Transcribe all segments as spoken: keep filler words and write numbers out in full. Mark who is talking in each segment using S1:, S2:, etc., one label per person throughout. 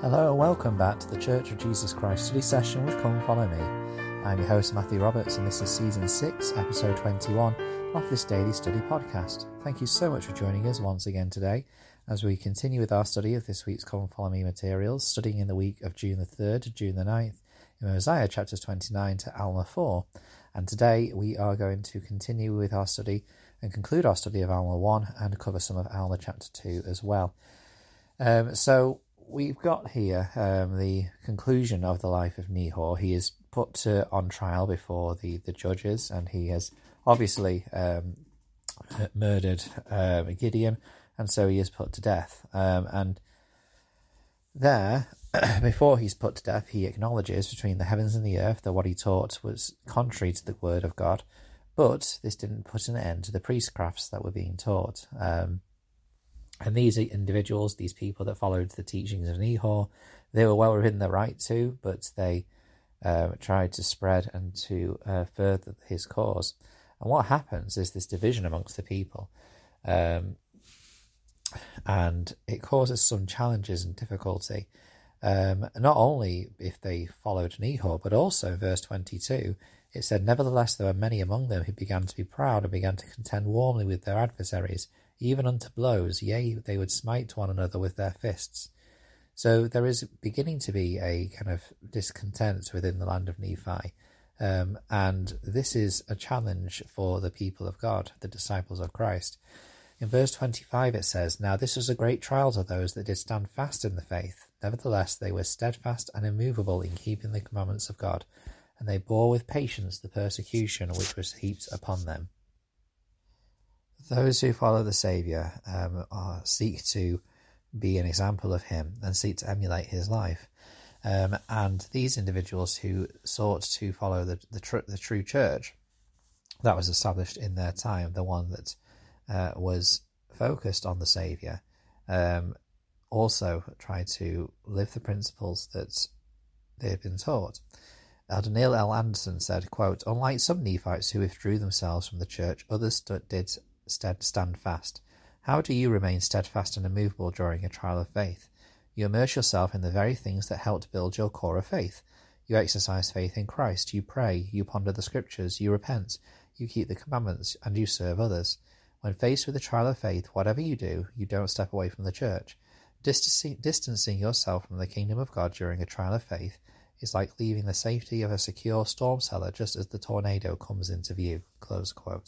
S1: Hello and welcome back to the Church of Jesus Christ study session with Come Follow Me. I'm your host Matthew Roberts and this is Season six, Episode twenty-one of this daily study podcast. Thank you so much for joining us once again today as we continue with our study of this week's Come Follow Me materials, studying in the week of June the third to June the ninth in Mosiah chapters twenty-nine to Alma four. And today we are going to continue with our study and conclude our study of Alma one and cover some of Alma chapter two as well. Um, so we've got here um, the conclusion of the life of Nehor. He is put uh, on trial before the, the judges, and he has obviously um, murdered uh, Gideon, and so he is put to death. Um, and there, before he's put to death, he acknowledges between the heavens and the earth that what he taught was contrary to the word of God, but this didn't put an end to the priestcrafts that were being taught. Um, And these individuals, these people that followed the teachings of Nehor, they were well within their right to, but they uh, tried to spread and to uh, further his cause. And what happens is this division amongst the people. Um, and it causes some challenges and difficulty. Um, not only if they followed Nehor, but also in verse twenty-two, it said, "Nevertheless, there were many among them who began to be proud and began to contend warmly with their adversaries, even unto blows, yea, they would smite one another with their fists." So there is beginning to be a kind of discontent within the land of Nephi. Um, and this is a challenge for the people of God, the disciples of Christ. In verse twenty-five it says, "Now this was a great trial to those that did stand fast in the faith. Nevertheless, they were steadfast and immovable in keeping the commandments of God, and they bore with patience the persecution which was heaped upon them." Those who follow the Saviour um, are, seek to be an example of him and seek to emulate his life. Um, and these individuals who sought to follow the the, tr- the true church that was established in their time, the one that uh, was focused on the Saviour, um, also tried to live the principles that they had been taught. Elder Neil L. Anderson said, quote, "Unlike some Nephites who withdrew themselves from the church, others st- did Stead, stand fast. How do you remain steadfast and immovable during a trial of faith? You immerse yourself in the very things that helped build your core of faith. You exercise faith in Christ, you pray, you ponder the scriptures, you repent, you keep the commandments, and you serve others. When faced with a trial of faith, whatever you do, you don't step away from the church. Distancing, distancing yourself from the kingdom of God during a trial of faith is like leaving the safety of a secure storm cellar just as the tornado comes into view." Close quote.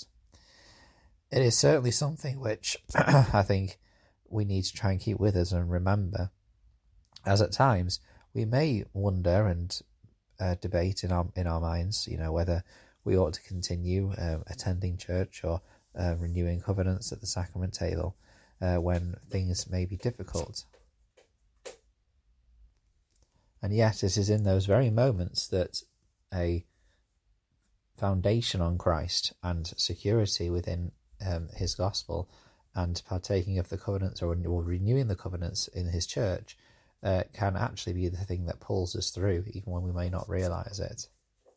S1: It is certainly something which I think we need to try and keep with us and remember, as at times we may wonder and uh, debate in our in our minds, you know, whether we ought to continue uh, attending church or uh, renewing covenants at the sacrament table uh, when things may be difficult. And yet it is in those very moments that a foundation on Christ and security within Um, his gospel and partaking of the covenants or, or renewing the covenants in his church uh, can actually be the thing that pulls us through even when we may not realise it.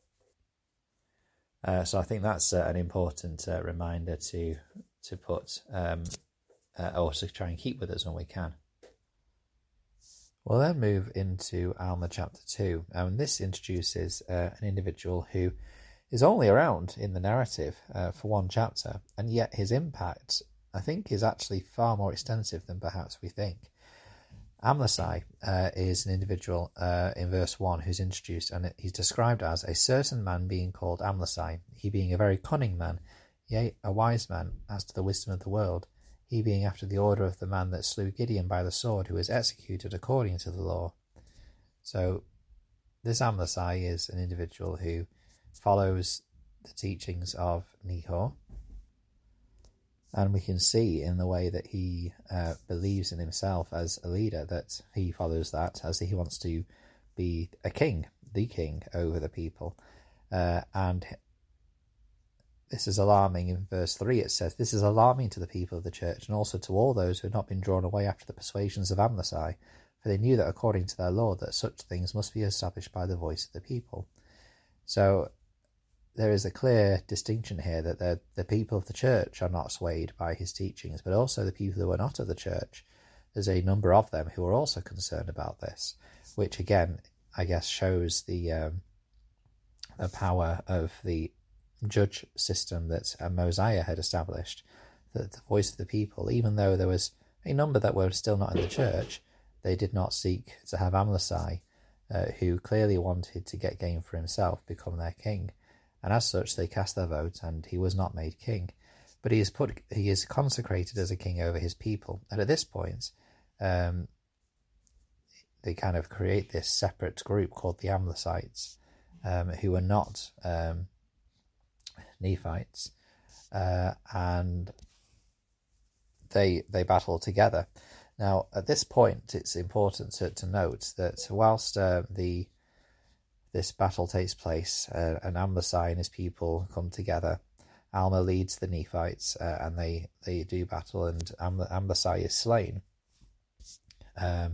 S1: Uh, so I think that's uh, an important uh, reminder to to put um, uh, or to try and keep with us when we can. We'll then move into Alma chapter two, and this introduces uh, an individual who is only around in the narrative uh, for one chapter, and yet his impact, I think, is actually far more extensive than perhaps we think. Amlici uh, is an individual uh, in verse one who's introduced, and he's described as a certain man being called Amlici, he being a very cunning man, yea, a wise man as to the wisdom of the world, he being after the order of the man that slew Gideon by the sword, who was executed according to the law. So this Amlici is an individual who follows the teachings of Nehor, and we can see in the way that he uh, believes in himself as a leader that he follows that, as he wants to be a king, the king over the people. Uh, and this is alarming. In verse three it says, "This is alarming to the people of the church, and also to all those who had not been drawn away after the persuasions of Amlici, for they knew that according to their law that such things must be established by the voice of the people." So there is a clear distinction here that the, the people of the church are not swayed by his teachings, but also the people who are not of the church there's a number of them who are also concerned about this, which again, I guess, shows the um, the power of the judge system that uh, Mosiah had established, that the voice of the people, even though there was a number that were still not in the church, they did not seek to have Amlici, uh, who clearly wanted to get gain for himself, become their king. And as such, they cast their vote, and he was not made king. But he is put, he is consecrated as a king over his people. And at this point, um, they kind of create this separate group called the Amlicites, um, who are not um, Nephites, uh, and they they battle together. Now, at this point, it's important to, to note that whilst uh, the this battle takes place, uh, and Amlici and his people come together, Alma leads the Nephites, uh, and they, they do battle, and Am- Amlici is slain. Um,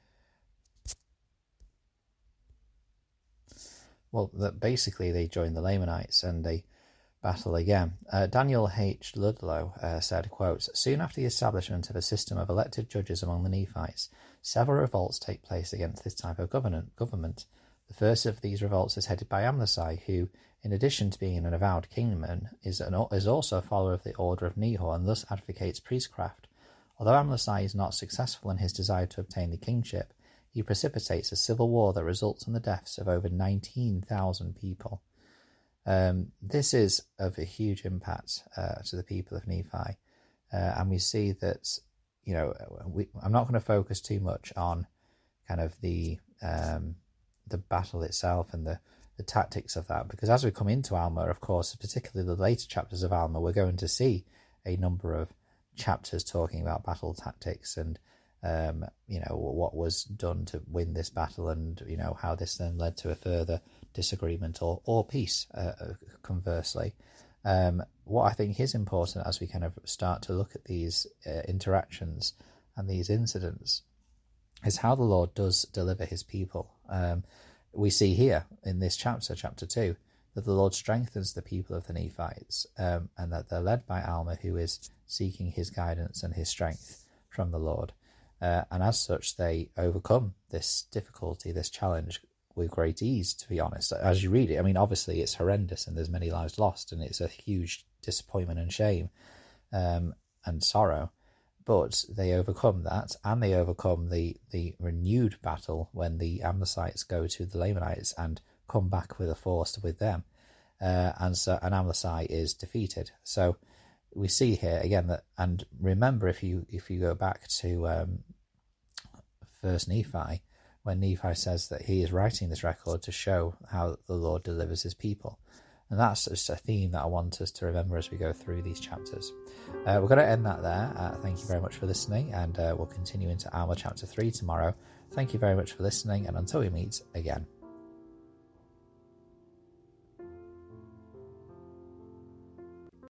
S1: well, the, basically they join the Lamanites, and they battle again. Uh, Daniel H. Ludlow uh, said, quote, "Soon after the establishment of a system of elected judges among the Nephites, several revolts take place against this type of government. government. The first of these revolts is headed by Amlici, who, in addition to being an avowed kingman, is, an, is also a follower of the Order of Nehor, and thus advocates priestcraft. Although Amlici is not successful in his desire to obtain the kingship, he precipitates a civil war that results in the deaths of over nineteen thousand people." Um, this is of a huge impact uh, to the people of Nephi, uh, and we see that, you know, we, I'm not going to focus too much on kind of the um, the battle itself and the, the tactics of that, because as we come into Alma, of course, particularly the later chapters of Alma, we're going to see a number of chapters talking about battle tactics and um, you know, what was done to win this battle, and you know how this then led to a further disagreement or or peace. Uh, conversely, um, what I think is important as we kind of start to look at these uh, interactions and these incidents is how the Lord does deliver his people. Um, we see here in this chapter, chapter two, that the Lord strengthens the people of the Nephites, um, and that they're led by Alma, who is seeking his guidance and his strength from the Lord. Uh, and as such, they overcome this difficulty, this challenge, with great ease, to be honest. As you read it, I mean, obviously it's horrendous and there's many lives lost, and it's a huge disappointment and shame um, and sorrow. But they overcome that, and they overcome the, the renewed battle when the Amlicites go to the Lamanites and come back with a force with them. Uh, and so an Amlici is defeated. So we see here again that, and remember, if you if you go back to um, First Nephi, when Nephi says that he is writing this record to show how the Lord delivers his people. And that's just a theme that I want us to remember as we go through these chapters. Uh, we're going to end that there. Uh, thank you very much for listening, and uh, we'll continue into Alma chapter three tomorrow. Thank you very much for listening, and until we meet again.